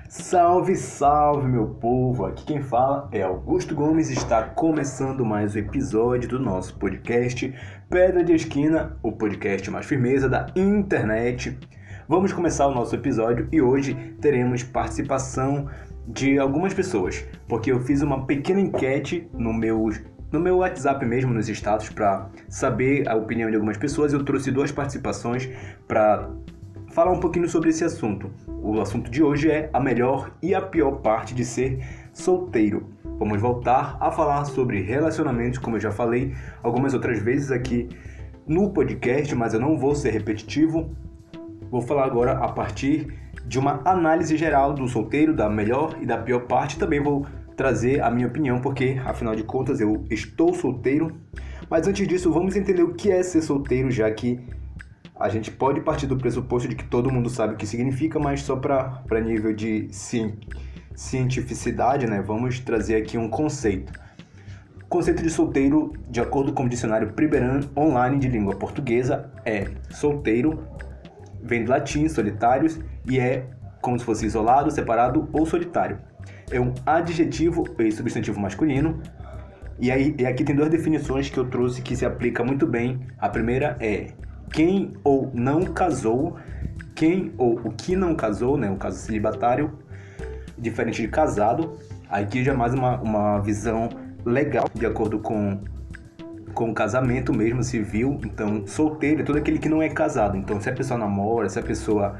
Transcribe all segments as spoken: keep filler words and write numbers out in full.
Salve, salve, meu povo! Aqui quem fala é Augusto Gomes e está começando mais um episódio do nosso podcast Pedra de Esquina, o podcast mais firmeza da internet. Vamos começar o nosso episódio e hoje teremos participação de algumas pessoas, porque eu fiz uma pequena enquete no meu, no meu WhatsApp mesmo, nos status, para saber a opinião de algumas pessoas. Eu trouxe duas participações para falar um pouquinho sobre esse assunto. O assunto de hoje é a melhor e a pior parte de ser solteiro. Vamos voltar a falar sobre relacionamentos, como eu já falei algumas outras vezes aqui no podcast, mas eu não vou ser repetitivo. Vou falar agora a partir de uma análise geral do solteiro, da melhor e da pior parte. Também vou trazer a minha opinião, porque afinal de contas eu estou solteiro. Mas antes disso, vamos entender o que é ser solteiro, já que a gente pode partir do pressuposto de que todo mundo sabe o que significa, mas só para nível de ci, cientificidade, né? Vamos trazer aqui um conceito. O conceito de solteiro, de acordo com o dicionário Priberan Online de língua portuguesa, é solteiro, vem do latim, solitários, e é como se fosse isolado, separado ou solitário. É um adjetivo e substantivo masculino. E, aí, e aqui tem duas definições que eu trouxe que se aplicam muito bem. A primeira é quem ou não casou, quem ou o que não casou, né, o caso celibatário, diferente de casado. Aqui já é mais uma, uma visão legal, de acordo com, com o casamento mesmo, civil. Então, solteiro é todo aquele que não é casado. Então, se a pessoa namora, se a pessoa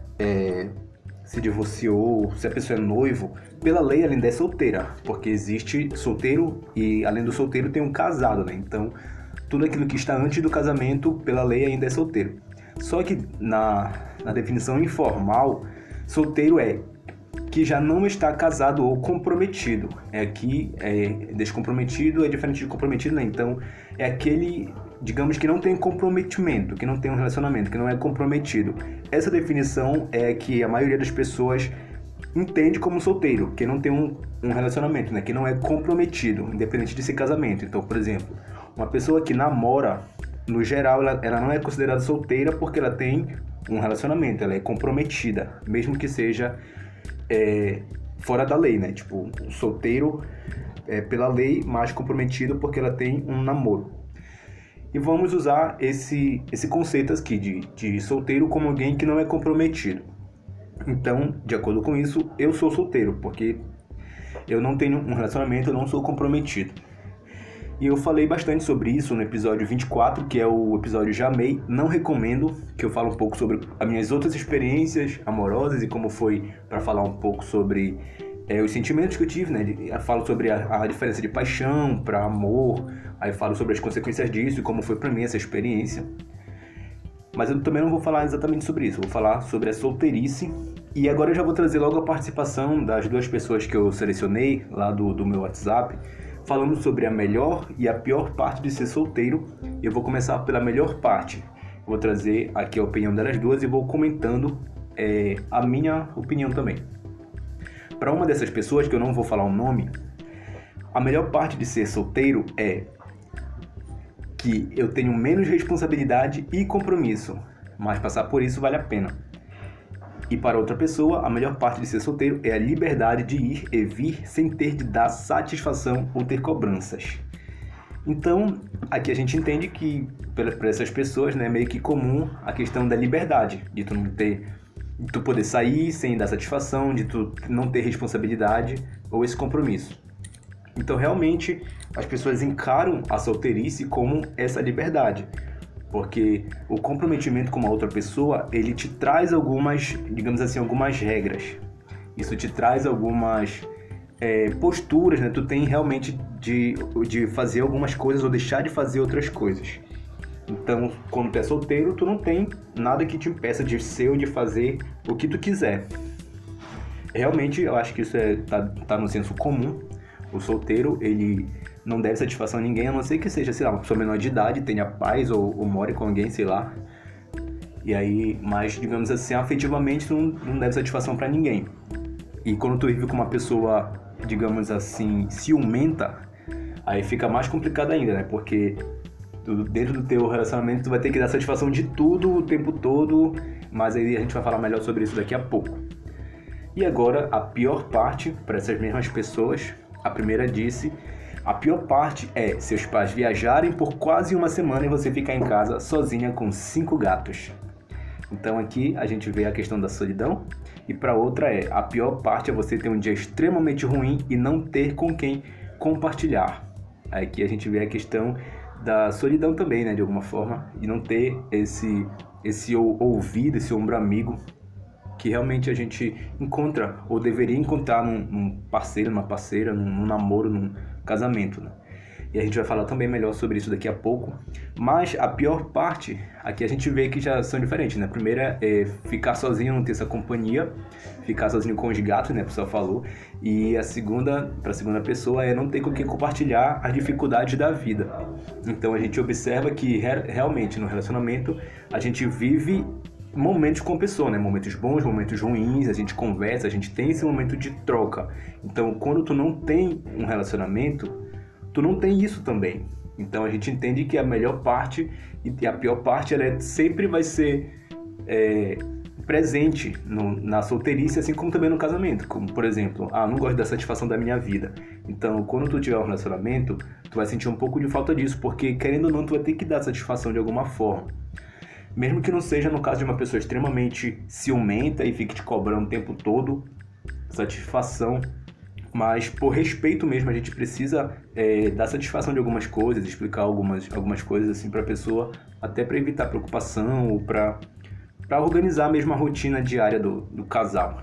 é, se divorciou, se a pessoa é noivo, pela lei ela ainda é solteira, porque existe solteiro e, além do solteiro, tem um casado, né? Então, tudo aquilo que está antes do casamento, pela lei, ainda é solteiro. Só que na, na definição informal, solteiro é que já não está casado ou comprometido. É aqui, é, descomprometido é diferente de comprometido, né? Então, é aquele, digamos, que não tem comprometimento, que não tem um relacionamento, que não é comprometido. Essa definição é que a maioria das pessoas entende como solteiro, que não tem um, um relacionamento, né? Que não é comprometido, independente de ser casamento. Então, por exemplo, uma pessoa que namora, no geral, ela, ela não é considerada solteira porque ela tem um relacionamento, ela é comprometida, mesmo que seja é, fora da lei, né? Tipo, solteiro é, pela lei, mas comprometido porque ela tem um namoro. E vamos usar esse, esse conceito aqui de, de solteiro como alguém que não é comprometido. Então, de acordo com isso, eu sou solteiro, porque eu não tenho um relacionamento, eu não sou comprometido. E eu falei bastante sobre isso no episódio vinte e quatro, que é o episódio Já Amei, Não Recomendo, que eu falo um pouco sobre as minhas outras experiências amorosas e como foi para falar um pouco sobre é, os sentimentos que eu tive, né? Eu falo sobre a, a diferença de paixão para amor, aí falo sobre as consequências disso e como foi para mim essa experiência. Mas eu também não vou falar exatamente sobre isso, eu vou falar sobre a solteirice. E agora eu já vou trazer logo a participação das duas pessoas que eu selecionei lá do, do meu WhatsApp, falando sobre a melhor e a pior parte de ser solteiro. Eu vou começar pela melhor parte. Vou trazer aqui a opinião delas duas e vou comentando é, a minha opinião também. Para uma dessas pessoas, que eu não vou falar o nome, a melhor parte de ser solteiro é que eu tenho menos responsabilidade e compromisso, mas passar por isso vale a pena. E para outra pessoa, a melhor parte de ser solteiro é a liberdade de ir e vir sem ter de dar satisfação ou ter cobranças. Então, aqui a gente entende que, para essas pessoas, né, é meio que comum a questão da liberdade, de tu não ter, de tu poder sair sem dar satisfação, de tu não ter responsabilidade ou esse compromisso. Então, realmente, as pessoas encaram a solteirice como essa liberdade. Porque o comprometimento com uma outra pessoa, ele te traz algumas, digamos assim, algumas regras. Isso te traz algumas é, posturas, né? Tu tem realmente de, de fazer algumas coisas ou deixar de fazer outras coisas. Então, quando tu é solteiro, tu não tem nada que te impeça de ser ou de fazer o que tu quiser. Realmente, eu acho que isso é, tá, tá no senso comum. O solteiro, ele não deve satisfação a ninguém, a não ser que seja, sei lá, uma pessoa menor de idade, tenha paz ou, ou more com alguém, sei lá. E aí, mas, digamos assim, afetivamente, tu não, não deve satisfação pra ninguém. E quando tu vive com uma pessoa, digamos assim, ciumenta, aí fica mais complicado ainda, né? Porque tu, dentro do teu relacionamento, tu vai ter que dar satisfação de tudo o tempo todo, mas aí a gente vai falar melhor sobre isso daqui a pouco. E agora, a pior parte para essas mesmas pessoas, a primeira disse, a pior parte é seus pais viajarem por quase uma semana e você ficar em casa sozinha com cinco gatos. Então aqui a gente vê a questão da solidão. E para outra é, a pior parte é você ter um dia extremamente ruim e não ter com quem compartilhar. Aqui a gente vê a questão da solidão também, né, de alguma forma, e não ter esse, esse ouvido, esse ombro amigo que realmente a gente encontra, ou deveria encontrar num, num parceiro, numa parceira, num, num namoro, num casamento, né? E a gente vai falar também melhor sobre isso daqui a pouco. Mas a pior parte, aqui a gente vê que já são diferentes, né? A primeira é ficar sozinho, não ter essa companhia, ficar sozinho com os gatos, né? A pessoa falou. E a segunda, para a segunda pessoa, é não ter com quem compartilhar as dificuldades da vida. Então a gente observa que realmente no relacionamento a gente vive momentos com a pessoa, né? Momentos bons, momentos ruins, a gente conversa, a gente tem esse momento de troca. Então quando tu não tem um relacionamento, tu não tem isso também. Então a gente entende que a melhor parte e a pior parte, ela é, sempre vai ser é, presente no, na solteirice, assim como também no casamento. Como, por exemplo, ah, não gosto da satisfação da minha vida. Então, quando tu tiver um relacionamento, tu vai sentir um pouco de falta disso, porque querendo ou não, tu vai ter que dar satisfação de alguma forma. Mesmo que não seja no caso de uma pessoa extremamente ciumenta e fique te cobrando o tempo todo satisfação, mas por respeito mesmo a gente precisa é, dar satisfação de algumas coisas, explicar algumas, algumas coisas assim para a pessoa, até para evitar preocupação ou para para organizar mesmo a rotina diária do, do casal.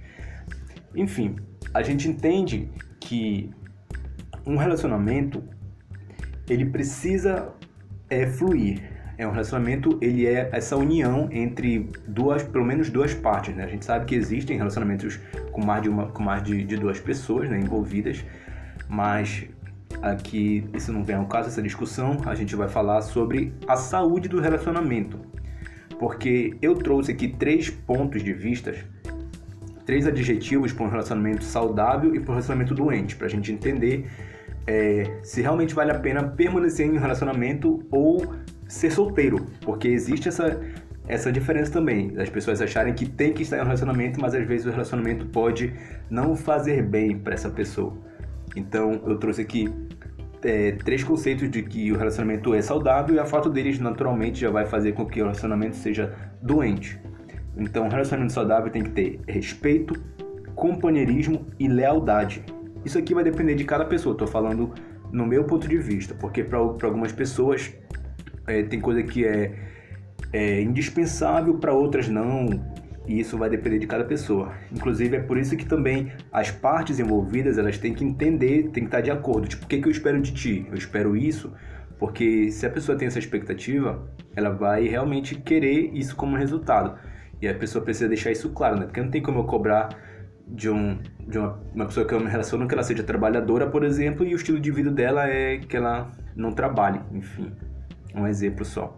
Enfim, a gente entende que um relacionamento ele precisa é, fluir. É um relacionamento, ele é essa união entre duas, pelo menos duas partes, né? A gente sabe que existem relacionamentos com mais de uma, com mais de, de duas pessoas, né, envolvidas, mas aqui isso não vem ao caso, essa discussão. A gente vai falar sobre a saúde do relacionamento, porque eu trouxe aqui três pontos de vista, três adjetivos para um relacionamento saudável e para um relacionamento doente, para a gente entender é, se realmente vale a pena permanecer em um relacionamento ou ser solteiro, porque existe essa, essa diferença também, as pessoas acharem que tem que estar em um relacionamento, mas às vezes o relacionamento pode não fazer bem para essa pessoa. Então eu trouxe aqui é, três conceitos de que o relacionamento é saudável e a falta deles naturalmente já vai fazer com que o relacionamento seja doente. Então o relacionamento saudável tem que ter respeito, companheirismo e lealdade. Isso aqui vai depender de cada pessoa, estou falando no meu ponto de vista, porque para algumas pessoas É, tem coisa que é, é indispensável, para outras não, e isso vai depender de cada pessoa. Inclusive é por isso que também as partes envolvidas, elas têm que entender, têm que estar de acordo. Tipo, o que, que eu espero de ti? Eu espero isso, porque se a pessoa tem essa expectativa, ela vai realmente querer isso como resultado. E a pessoa precisa deixar isso claro, né? Porque não tem como eu cobrar de, um, de uma, uma pessoa que eu me relaciono que ela seja trabalhadora, por exemplo, e o estilo de vida dela é que ela não trabalhe, enfim. Um exemplo só.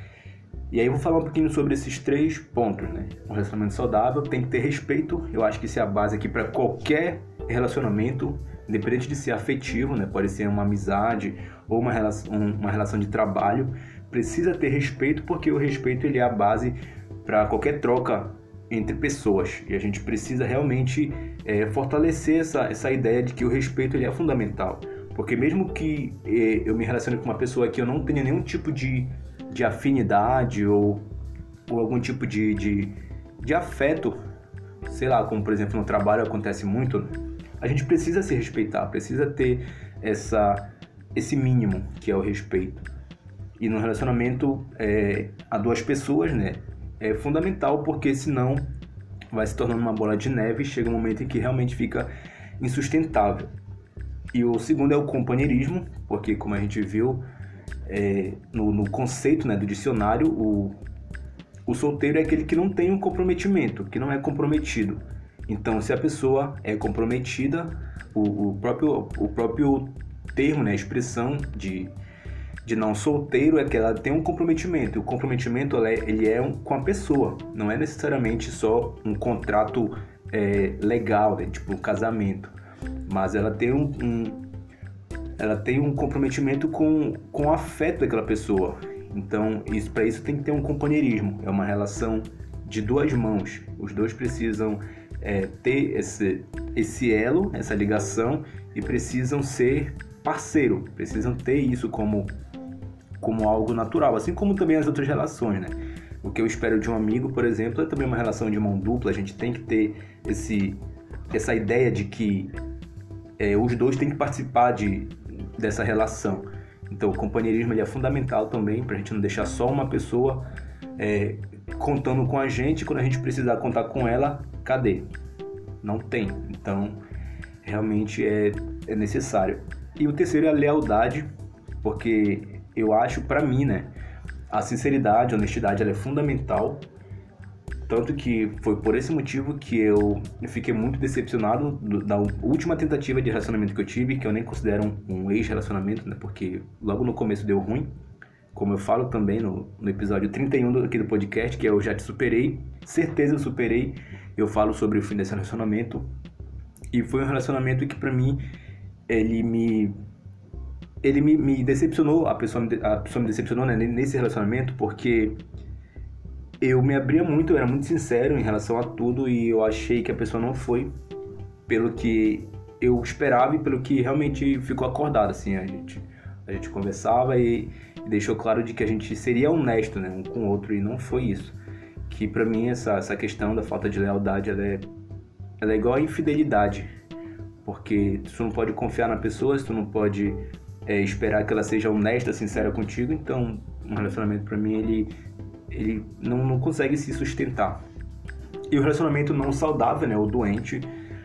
E aí eu vou falar um pouquinho sobre esses três pontos, né? Um relacionamento saudável tem que ter respeito. Eu acho que isso é a base aqui para qualquer relacionamento, independente de ser afetivo, né? Pode ser uma amizade ou uma relação, uma relação de trabalho. Precisa ter respeito, porque o respeito ele é a base para qualquer troca entre pessoas. E a gente precisa realmente é, fortalecer essa, essa ideia de que o respeito ele é fundamental. Porque mesmo que eh, eu me relacione com uma pessoa que eu não tenha nenhum tipo de, de afinidade ou, ou algum tipo de, de, de afeto, sei lá, como por exemplo no trabalho acontece muito, a gente precisa se respeitar, precisa ter essa, esse mínimo que é o respeito. E no relacionamento é, a duas pessoas, né, é fundamental, porque senão vai se tornando uma bola de neve e chega um momento em que realmente fica insustentável. E o segundo é o companheirismo, porque como a gente viu é, no, no conceito, né, do dicionário, o, o solteiro é aquele que não tem um comprometimento, que não é comprometido. Então, se a pessoa é comprometida, o, o, próprio, o próprio termo, né, a expressão de, de não solteiro é que ela tem um comprometimento. E o comprometimento ela é, ele é um, com a pessoa, não é necessariamente só um contrato é, legal, né, tipo um casamento. Mas ela tem um, um, ela tem um comprometimento com, com o afeto daquela pessoa. Então, isso, para isso tem que ter um companheirismo. É uma relação de duas mãos. Os dois precisam é, ter esse, esse elo, essa ligação, e precisam ser parceiro, precisam ter isso como, como algo natural, assim como também as outras relações, né? O que eu espero de um amigo, por exemplo, é também uma relação de mão dupla. A gente tem que ter esse, essa ideia de que é, os dois têm que participar de, dessa relação. Então, o companheirismo ele é fundamental também, para a gente não deixar só uma pessoa é, contando com a gente. Quando a gente precisar contar com ela, cadê? Não tem. Então, realmente é, é necessário. E o terceiro é a lealdade, porque eu acho, para mim, né, a sinceridade, a honestidade, ela é fundamental. Tanto que foi por esse motivo que eu fiquei muito decepcionado do, da última tentativa de relacionamento que eu tive, que eu nem considero um, um ex-relacionamento, né? Porque logo no começo deu ruim. Como eu falo também no, no episódio trinta e um do, aqui do podcast, que é Eu Já Te Superei. Certeza eu superei. Eu falo sobre o fim desse relacionamento. E foi um relacionamento que, pra mim, ele me... Ele me, me decepcionou, a pessoa me, a pessoa me decepcionou, né, nesse relacionamento, porque eu me abria muito, eu era muito sincero em relação a tudo, e eu achei que a pessoa não foi pelo que eu esperava e pelo que realmente ficou acordado, assim. A gente, a gente conversava e, e deixou claro de que a gente seria honesto, né, um com o outro, e não foi isso. Que pra mim essa, essa questão da falta de lealdade, ela é, ela é igual a infidelidade, porque tu não pode confiar na pessoa, tu não pode... É, esperar que ela seja honesta, sincera contigo. Então, um relacionamento pra mim, ele, ele não, não consegue se sustentar. E o relacionamento não saudável, né, ou doente,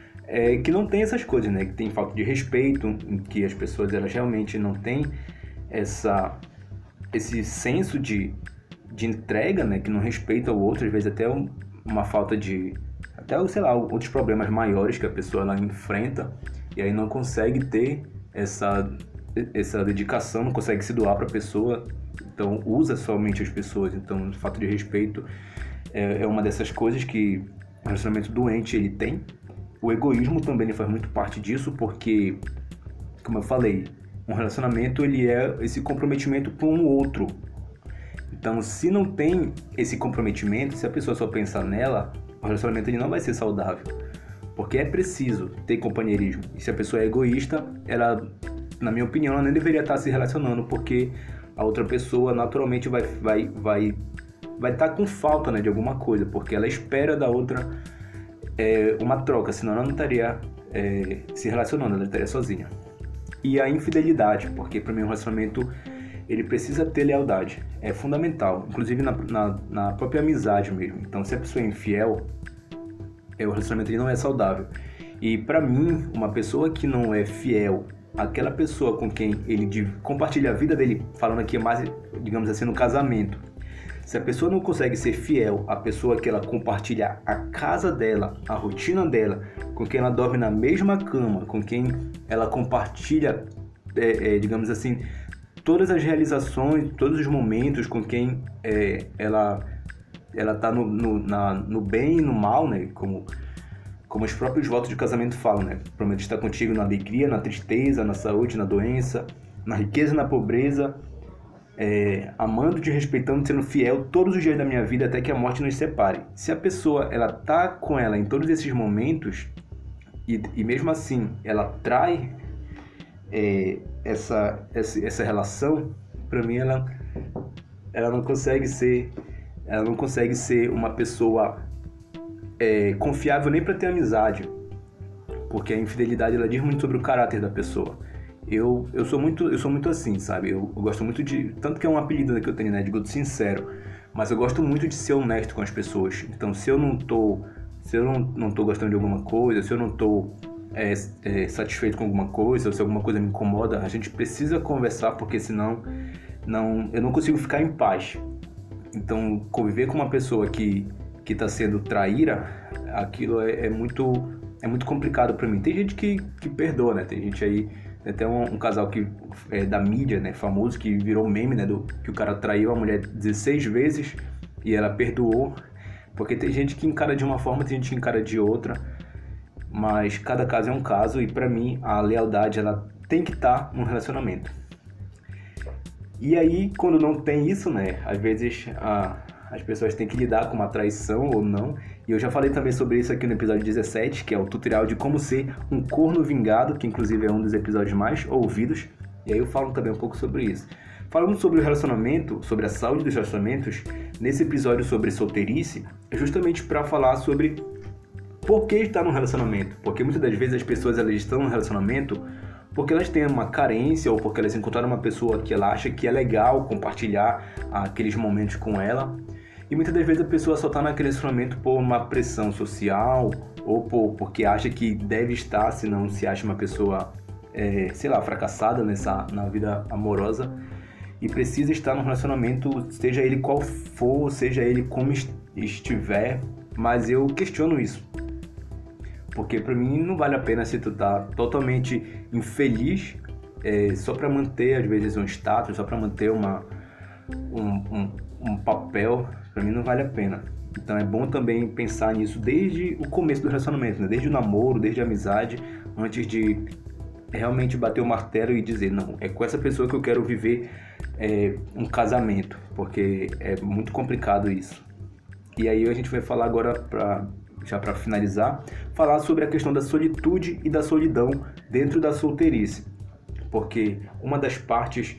é que não tem essas coisas, né, que tem falta de respeito, em que as pessoas, elas realmente não têm essa, esse senso de, de entrega, né, que não respeita o outro, às vezes até um, uma falta de, até, sei lá, outros problemas maiores que a pessoa ela enfrenta, e aí não consegue ter essa... essa dedicação, não consegue se doar para a pessoa, então usa somente as pessoas. Então, o fato de respeito é, é uma dessas coisas que o relacionamento doente ele tem. O egoísmo também ele faz muito parte disso, porque, como eu falei, um relacionamento ele é esse comprometimento com o outro. Então, se não tem esse comprometimento, se a pessoa só pensar nela, o relacionamento ele não vai ser saudável, porque é preciso ter companheirismo. E se a pessoa é egoísta, ela... na minha opinião, ela nem deveria estar se relacionando, porque a outra pessoa naturalmente vai vai vai vai estar com falta, né, de alguma coisa, porque ela espera da outra é, uma troca, senão ela não estaria é, se relacionando, ela estaria sozinha. E a infidelidade, porque para mim um relacionamento ele precisa ter lealdade, é fundamental, inclusive na, na, na própria amizade mesmo. Então, se a pessoa é infiel, é, o relacionamento ele não é saudável. E para mim, uma pessoa que não é fiel, aquela pessoa com quem ele compartilha a vida dele, falando aqui mais, digamos assim, no casamento. Se a pessoa não consegue ser fiel à pessoa que ela compartilha a casa dela, a rotina dela, com quem ela dorme na mesma cama, com quem ela compartilha, é, é, digamos assim, todas as realizações, todos os momentos, com quem é, ela ela tá no, no, na, no bem e no mal, né? Como Como os próprios votos de casamento falam, né? Prometo estar contigo na alegria, na tristeza, na saúde, na doença, na riqueza e na pobreza, é, amando-te, respeitando, sendo fiel todos os dias da minha vida até que a morte nos separe. Se a pessoa ela tá com ela em todos esses momentos e, e mesmo assim ela trai é, essa, essa, essa relação, para mim ela, ela não consegue ser, ela não consegue ser uma pessoa É, confiável nem para ter amizade, porque a infidelidade ela diz muito sobre o caráter da pessoa. Eu, eu sou muito eu sou muito assim, sabe? Eu, eu gosto muito de, tanto que é um apelido que eu tenho, né, de Guto Sincero, mas eu gosto muito de ser honesto com as pessoas. Então, se eu não tô se eu não, não tô gostando de alguma coisa, se eu não tô é, é, satisfeito com alguma coisa, ou se alguma coisa me incomoda, a gente precisa conversar, porque senão não, eu não consigo ficar em paz. Então, conviver com uma pessoa que que está sendo traíra, aquilo é, é muito é muito complicado para mim. Tem gente que, que perdoa, né? Tem gente aí, tem até um, um casal que é da mídia, né, famoso, que virou meme, né, do, que o cara traiu a mulher dezesseis vezes e ela perdoou, porque tem gente que encara de uma forma, tem gente que encara de outra, mas cada caso é um caso, e para mim a lealdade ela tem que estar num relacionamento. E aí, quando não tem isso, né, às vezes a as pessoas têm que lidar com uma traição ou não. E eu já falei também sobre isso aqui no episódio dezessete, que é o tutorial de como ser um corno vingado, que inclusive é um dos episódios mais ouvidos. E aí eu falo também um pouco sobre isso. Falando sobre o relacionamento, sobre a saúde dos relacionamentos, nesse episódio sobre solteirice, é justamente para falar sobre por que estar num relacionamento. Porque muitas das vezes as pessoas elas estão num relacionamento porque elas têm uma carência ou porque elas encontraram uma pessoa que ela acha que é legal compartilhar aqueles momentos com ela. E muitas das vezes a pessoa só está naquele relacionamento por uma pressão social ou por, porque acha que deve estar, senão se acha uma pessoa, é, sei lá, fracassada nessa, na vida amorosa e precisa estar num relacionamento, seja ele qual for, seja ele como estiver, mas eu questiono isso. Porque pra mim não vale a pena se tu tá totalmente infeliz é, só pra manter, às vezes, um status, só pra manter uma, um, um, um papel, pra mim não vale a pena. Então é bom também pensar nisso desde o começo do relacionamento, né? Desde o namoro, desde a amizade, antes de realmente bater o martelo e dizer, não, é com essa pessoa que eu quero viver é, um casamento, porque é muito complicado isso. E aí a gente vai falar agora pra... já para finalizar, falar sobre a questão da solitude e da solidão dentro da solteirice. Porque uma das partes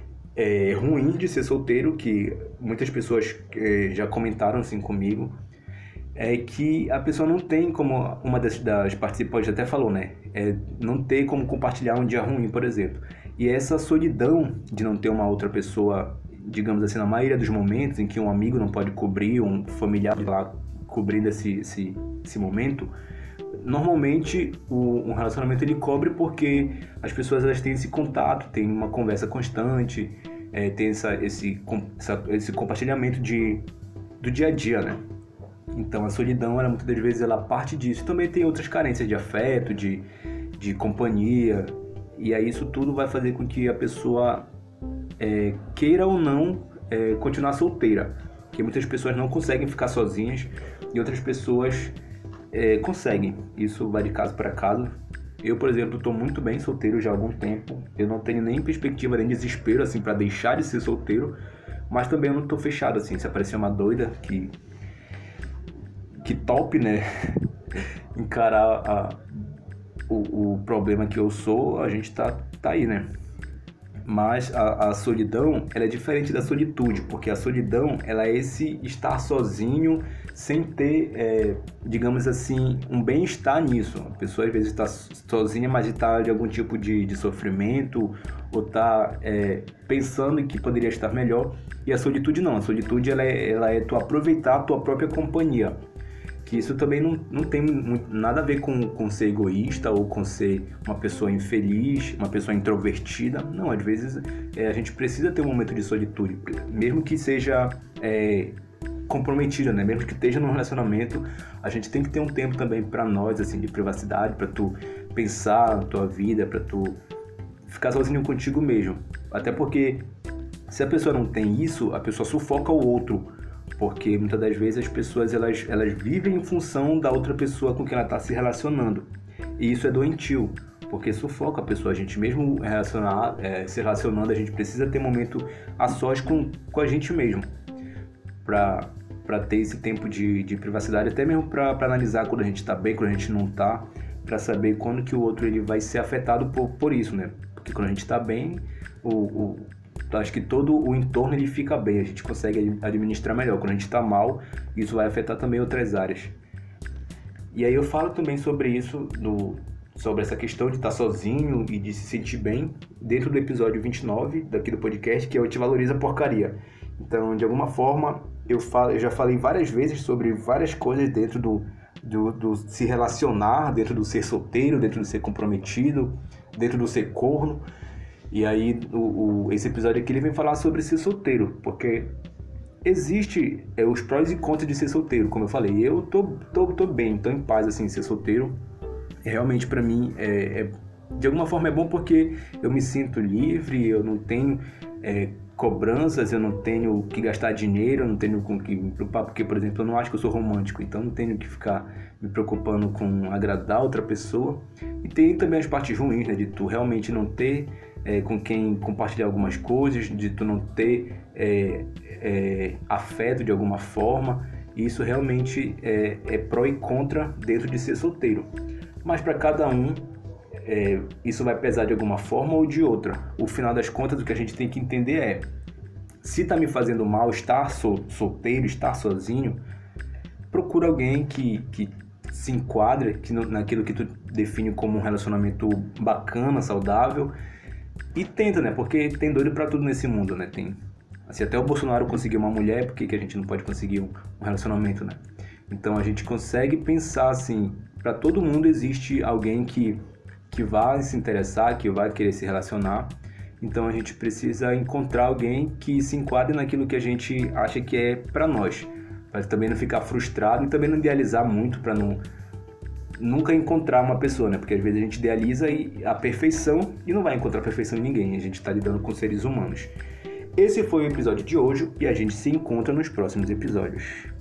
é, ruins de ser solteiro, que muitas pessoas é, já comentaram assim comigo, é que a pessoa não tem como, uma das, das participantes até falou, né? É, não ter como compartilhar um dia ruim, por exemplo. E essa solidão de não ter uma outra pessoa, digamos assim, na maioria dos momentos em que um amigo não pode cobrir, um familiar lá cobrindo esse, esse, esse momento, normalmente o, um relacionamento ele cobre porque as pessoas elas têm esse contato, têm uma conversa constante, é, tem essa, esse, essa, esse compartilhamento de, do dia a dia, né? Então a solidão, ela, muitas das vezes, ela parte disso. Também tem outras carências de afeto, de, de companhia, e aí isso tudo vai fazer com que a pessoa é, queira ou não é, continuar solteira. Porque muitas pessoas não conseguem ficar sozinhas e outras pessoas é, conseguem. Isso vai de caso para caso. Eu, por exemplo, estou muito bem solteiro já há algum tempo. Eu não tenho nem perspectiva, nem desespero assim, para deixar de ser solteiro. Mas também eu não estou fechado. Assim. Se aparecer uma doida que, que top, né? encarar a, o, o problema que eu sou, a gente tá, tá aí, né? Mas a, a solidão, ela é diferente da solitude, porque a solidão, ela é esse estar sozinho sem ter, é, digamos assim, um bem-estar nisso. A pessoa às vezes está sozinha, mas está de algum tipo de, de sofrimento ou está é, pensando que poderia estar melhor. E a solitude não, a solitude ela é, ela é tu aproveitar a tua própria companhia. Que isso também não, não tem muito, nada a ver com, com ser egoísta ou com ser uma pessoa infeliz, uma pessoa introvertida. Não, às vezes é, a gente precisa ter um momento de solitude, mesmo que seja é, comprometida, né? Mesmo que esteja num relacionamento, a gente tem que ter um tempo também para nós, assim, de privacidade, para tu pensar na tua vida, para tu ficar sozinho contigo mesmo. Até porque se a pessoa não tem isso, a pessoa sufoca o outro. Porque muitas das vezes as pessoas elas, elas vivem em função da outra pessoa com quem ela está se relacionando. E isso é doentio, porque sufoca a pessoa. A gente mesmo relacionar, é, se relacionando, a gente precisa ter um momento a sós com, com a gente mesmo. Para para ter esse tempo de, de privacidade, até mesmo para analisar quando a gente está bem, quando a gente não está, para saber quando que o outro ele vai ser afetado por, por isso, né? Porque quando a gente está bem, o... o acho que todo o entorno ele fica bem, a gente consegue administrar melhor. Quando a gente está mal, isso vai afetar também outras áreas. E aí eu falo também sobre isso, do, sobre essa questão de estar sozinho e de se sentir bem, dentro do episódio vinte e nove daqui do podcast, que é o Te Valoriza Porcaria. Então, de alguma forma, eu, falo, eu já falei várias vezes sobre várias coisas dentro do, do, do se relacionar, dentro do ser solteiro, dentro do ser comprometido, dentro do ser corno. E aí, o, o, esse episódio aqui ele vem falar sobre ser solteiro, porque existe é, os prós e contras de ser solteiro, como eu falei. Eu tô, tô, tô bem, tô em paz, assim, ser solteiro. Realmente, pra mim, é, é, de alguma forma é bom porque eu me sinto livre, eu não tenho é, cobranças, eu não tenho que gastar dinheiro, eu não tenho com que me preocupar, porque, por exemplo, eu não acho que eu sou romântico, então não tenho que ficar me preocupando com agradar outra pessoa. E tem também as partes ruins, né, de tu realmente não ter é, com quem compartilhar algumas coisas, de tu não ter é, é, afeto de alguma forma. Isso realmente é, é pró e contra dentro de ser solteiro. Mas para cada um, é, isso vai pesar de alguma forma ou de outra. O final das contas, o que a gente tem que entender é: se está me fazendo mal estar sol, solteiro, estar sozinho, procura alguém que, que se enquadre que no, naquilo que tu define como um relacionamento bacana, saudável, e tenta, né? Porque tem doido pra tudo nesse mundo, né? Tem, assim, até o Bolsonaro conseguiu uma mulher, por que que a gente não pode conseguir um, um relacionamento, né? Então a gente consegue pensar assim, pra todo mundo existe alguém que, que vai se interessar, que vai querer se relacionar. Então a gente precisa encontrar alguém que se enquadre naquilo que a gente acha que é pra nós, para também não ficar frustrado e também não idealizar muito, para não nunca encontrar uma pessoa, né? Porque às vezes a gente idealiza a perfeição e não vai encontrar a perfeição em ninguém. A gente está lidando com seres humanos. Esse foi o episódio de hoje e a gente se encontra nos próximos episódios.